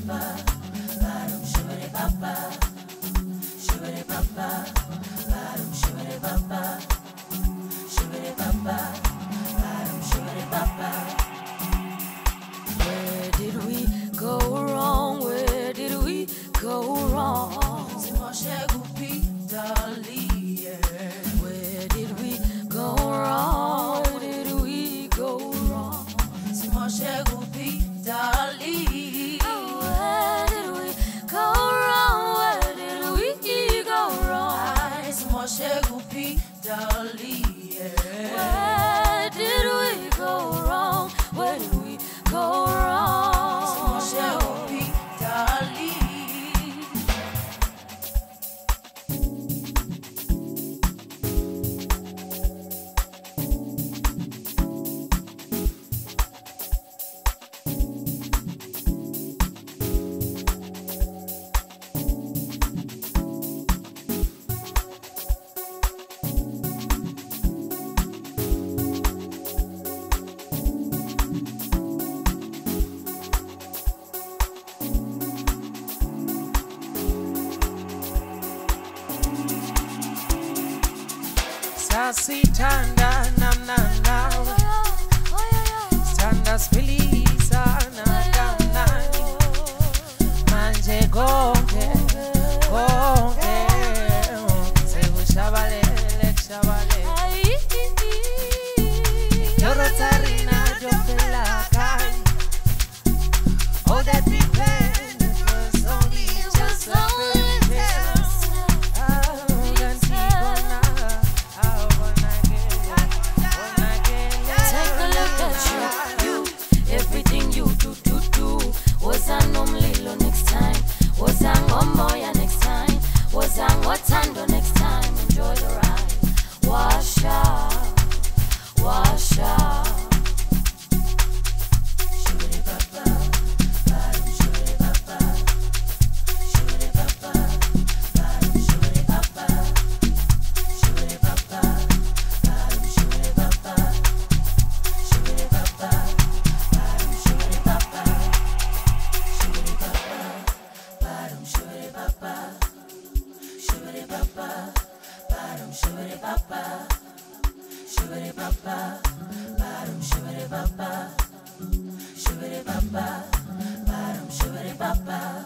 Where did we go wrong? Where did we go wrong? Where did we go wrong? Where did we go wrong? Where did we go wrong? Where did we go wrong? Where did we go wrong? Where did we go wrong? Sasithanda namnanawe sithanda siphilizana kamnandi manje konke sekushabalele kushabalele Yorotarina Jofela Kai all that we planned it was only just a Whatando next time, enjoy the ride. Wash up, wash up. Bye.